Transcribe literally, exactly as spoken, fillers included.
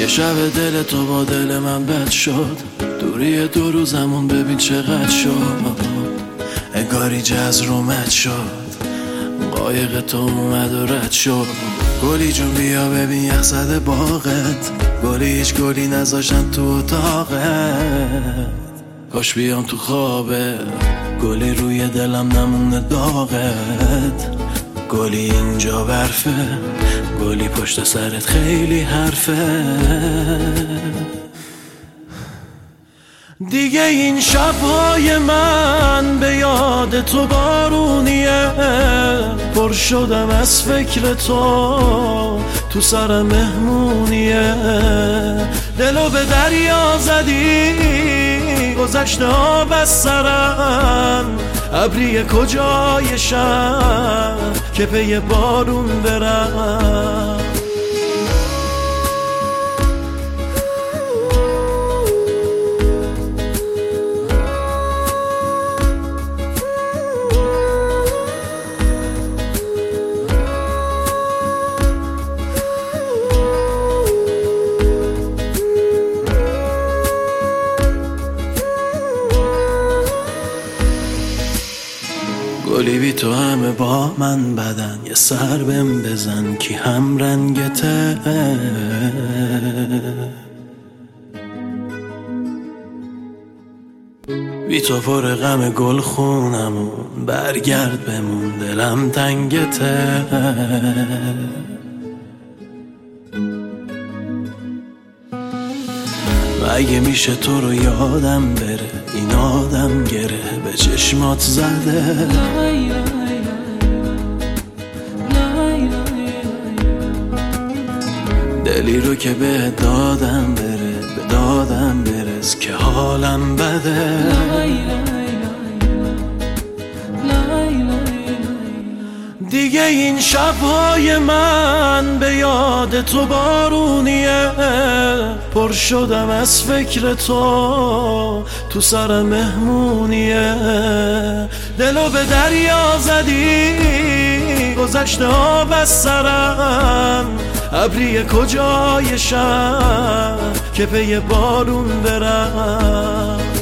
یه شب دل تو با دل من بد شد، دوری دو روزمون ببین چقدر شد. انگاری جز رومت شد، قایق تو اومد و رد شد. گلی جون بیا ببین یخ زده باغت، گلی هیچ گلی نذاشتن تو اتاقت. کاش بیام تو خوابه، گلی روی دلم نمونه داغت. گلی اینجا برفه، گلی پشت سرت خیلی حرفه. دیگه این شبهای من به یاد تو بارونیه، پر شدم از فکر تو، تو سر مهمونیه. دلو به دریا زدی، گذشته آب از سرم. ابری کجای شهر که پی بارون برم. گلی بی تو همه با من بدن، یه سر بهم بزن کی هم رنگته. بی تو پر غم گل خونمون، برگرد بمون دلم تنگته. مگه میشه تو رو یادم بره، این آدم گره به چشمات زده. دلی رو که به دادم بره، به دادم برس که حالم بده. دیگه این شبهای من به یاد تو بارونیه، پر شدم از فکر تو، تو سر مهمونیه. دلو به دریا زدی، گذشته آب از سرم. ابری کجای شهر که پی بارون برم.